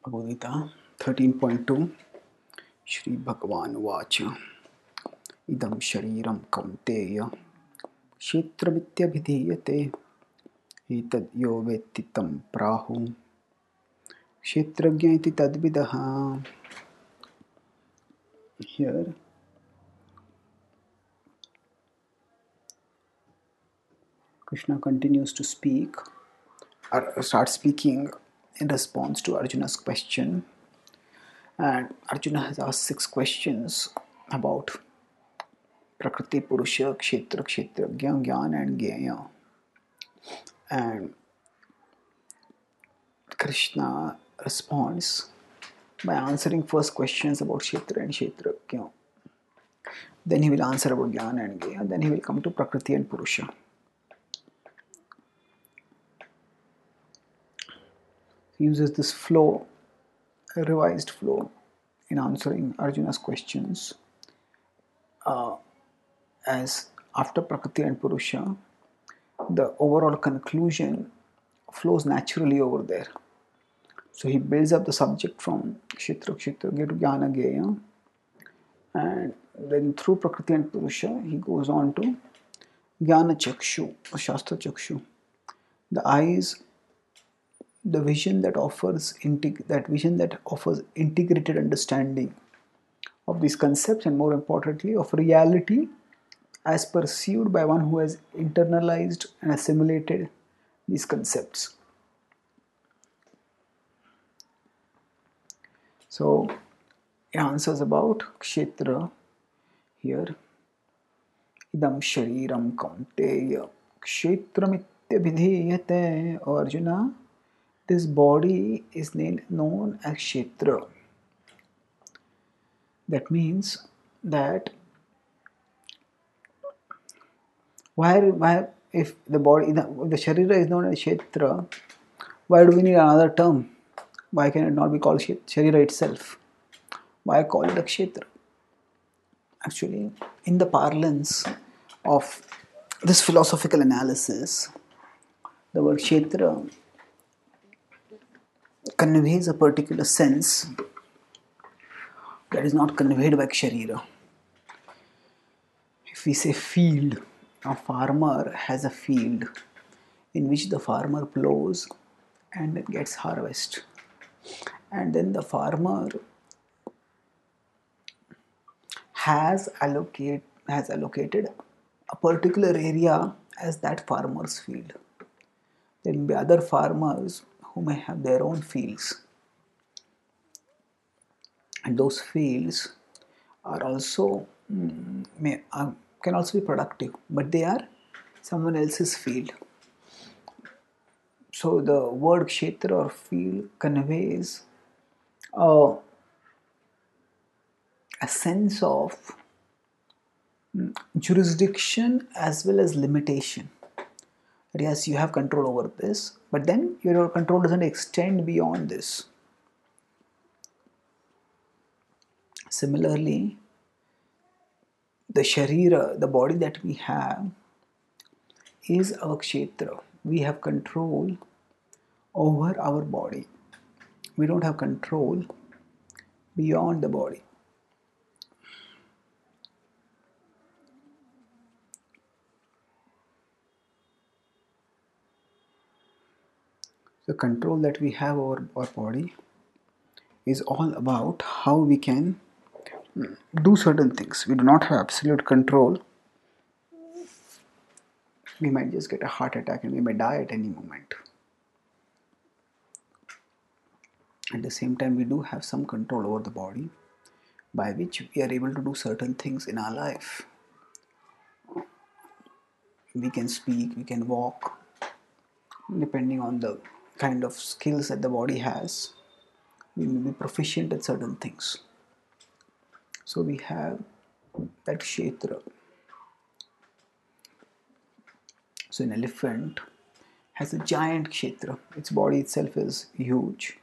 Bhagavad Gita 13.2 Shri Bhagavan Vacha Idam Shariram Kaunteya Kshetravityabhidhiyate Etad yo vetti tam prahu Kshetrajna iti tadvidaha. Here Krishna continues to speak or starts speaking in response to Arjuna's question, and Arjuna has asked 6 questions about Prakriti, Purusha, Kshetra, Kshetrajna, Jnana and Gyeya. And Krishna responds by answering first questions about Kshetra and Kshetrajna. Then he will answer about Jnana and Gyeya. Then he will come to Prakriti and Purusha. He uses this flow, a revised flow, in answering Arjuna's questions. As after Prakriti and Purusha, the overall conclusion flows naturally over there. So he builds up the subject from Kshetra, Kshetrajna to Jnana, Gyeya, and then through Prakriti and Purusha, he goes on to Jnana Chakshu or Shastra Chakshu, the eyes, the vision that offers integrated understanding of these concepts, and more importantly, of reality as perceived by one who has internalized and assimilated these concepts. So, he answers about Kshetra here. Idam shariram kaunteya kshetramityabhidhiyate. O Arjuna, this body is known as Kshetra. That means that why if the body, the Sharira is known as Kshetra, why do we need another term? Why can it not be called Sharira itself? Why call it a Kshetra? Actually, in the parlance of this philosophical analysis, the word Kshetra conveys a particular sense that is not conveyed by Sharira. If we say field, a farmer has a field in which the farmer plows and then gets harvest. And then the farmer has allocated a particular area as that farmer's field. There will be other farmers who may have their own fields, and those fields are also can also be productive, but they are someone else's field. So the word kshetra or field conveys a sense of jurisdiction as well as limitation. Yes, you have control over this, but then your control doesn't extend beyond this. Similarly, the Sharira, the body that we have, is our Kshetra. We have control over our body. We don't have control beyond the body. The control that we have over our body is all about how we can do certain things. We do not have absolute control. We might just get a heart attack and we may die at any moment. At the same time, we do have some control over the body by which we are able to do certain things in our life. We can speak, we can walk, depending on the kind of skills that the body has. We may be proficient at certain things. So we have that kshetra. So an elephant has a giant kshetra. Its body itself is huge,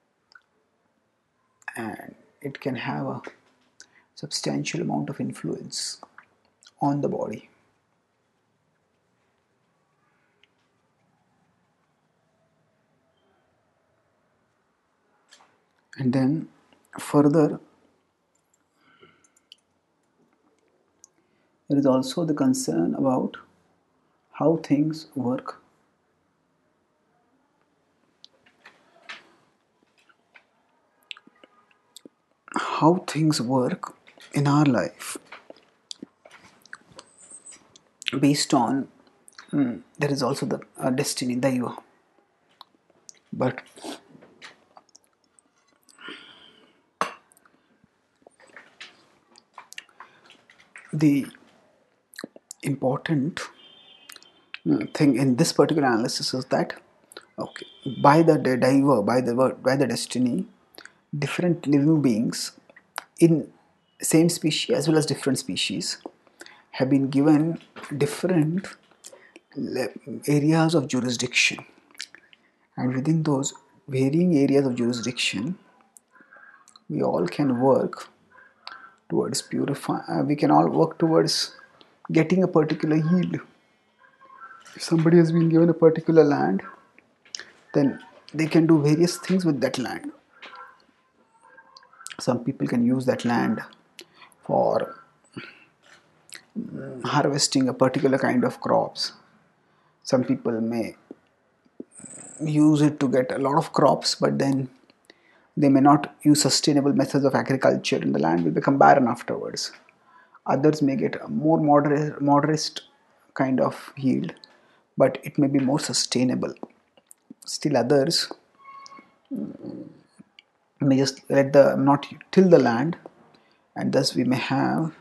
and it can have a substantial amount of influence on the body. And then further, there is also the concern about how things work. How things work in our life based on there is also the destiny, daiva. But the important thing in this particular analysis is that okay, by the daiva, by the destiny, different living beings in same species as well as different species have been given different areas of jurisdiction, and within those varying areas of jurisdiction we all can work towards purify we can all work towards getting a particular yield. If somebody has been given a particular land, then they can do various things with that land. Some people can use that land for harvesting a particular kind of crops. Some people may use it to get a lot of crops, but then they may not use sustainable methods of agriculture and the land will become barren afterwards. Others may get a more modest kind of yield, but it may be more sustainable. Still others may just let the not till the land, and thus we may have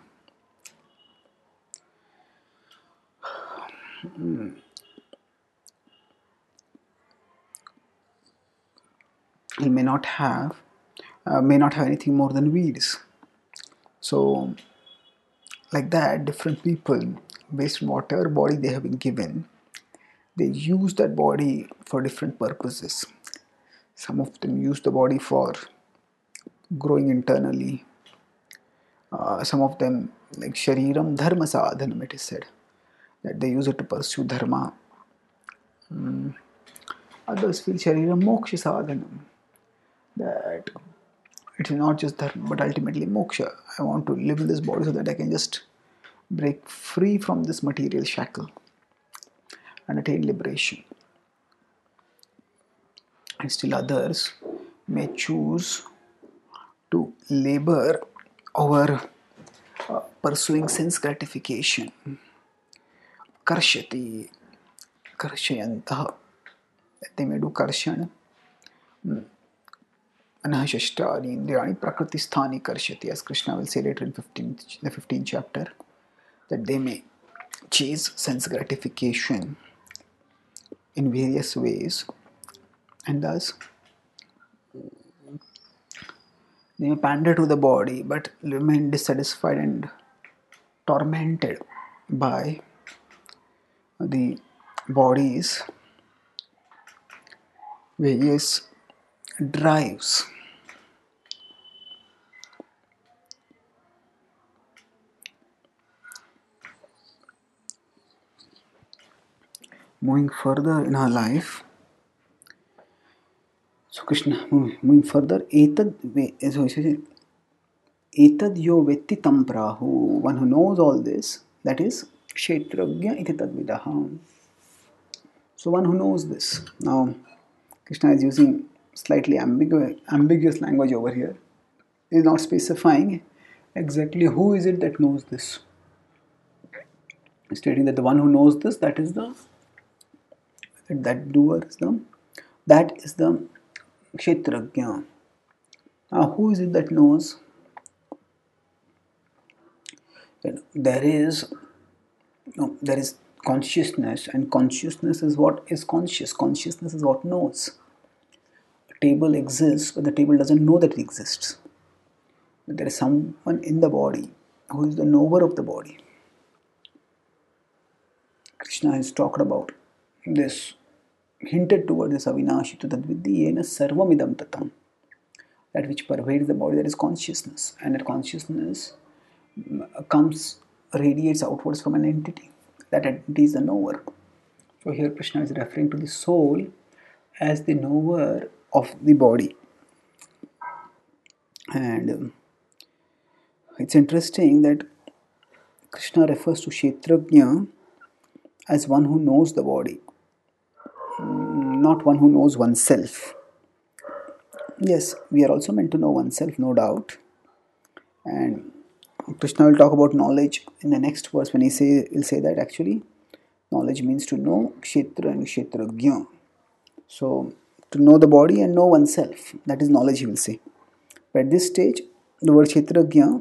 he may not have anything more than weeds. So like that, different people, based on whatever body they have been given, they use that body for different purposes. Some of them use the body for growing internally. Some of them, like shariram dharma sadhanam, it is said that they use it to pursue dharma. Others feel shariram moksha sadhanam, that it is not just dharma but ultimately moksha. I want to live in this body so that I can just break free from this material shackle and attain liberation. And still others may choose to labor over pursuing sense gratification. Karshati, karshayantaha. They may do karshan. Anahashashtani indriyani prakritisthani karshati, as Krishna will say later in the 15th chapter, that they may chase sense gratification in various ways, and thus they may pander to the body but remain dissatisfied and tormented by the body's various drives. Moving further in our life, so Krishna, moving further, etad yo vetti tam prahu, one who knows all this, that is kshetragya iti tadvidaha. So one who knows this. Now Krishna is using slightly ambiguous language over here. He is not specifying exactly who is it that knows this. Stating that the one who knows this, that is the kshetragya. Now who is it that knows? There is consciousness, and consciousness is what is conscious. Consciousness is what knows. A table exists, but the table doesn't know that it exists. But there is someone in the body who is the knower of the body. Krishna has talked about this, hinted towards this avinashi tu tadvidhi yena sarvamidam tatam, that which pervades the body, that is consciousness, and that consciousness radiates outwards from an entity. That entity is the knower. So here Krishna is referring to the soul as the knower of the body. And it's interesting that Krishna refers to Kshetrajna as one who knows the body, not one who knows oneself. Yes, we are also meant to know oneself, no doubt. And Krishna will talk about knowledge in the next verse when he'll say that actually knowledge means to know Kshetra and Kshetrajna. So to know the body and know oneself, that is knowledge, he will say. But at this stage, the word Kshetrajna,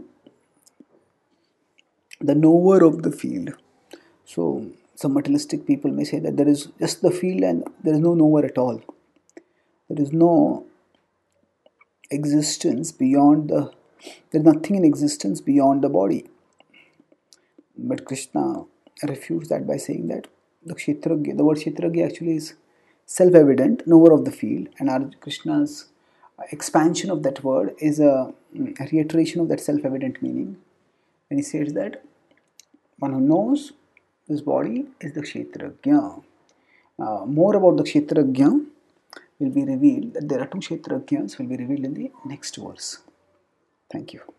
the knower of the field. So some materialistic people may say that there is just the field and there is no knower at all. There is no existence beyond there is nothing in existence beyond the body. But Krishna refutes that by saying that the word Kshetragya actually is self-evident, knower of the field, and our Krishna's expansion of that word is a reiteration of that self-evident meaning. When he says that one who knows this body is the Kshetragya. More about the Kshetragya will be revealed, that there are two Kshetragyas will be revealed in the next verse. Thank you.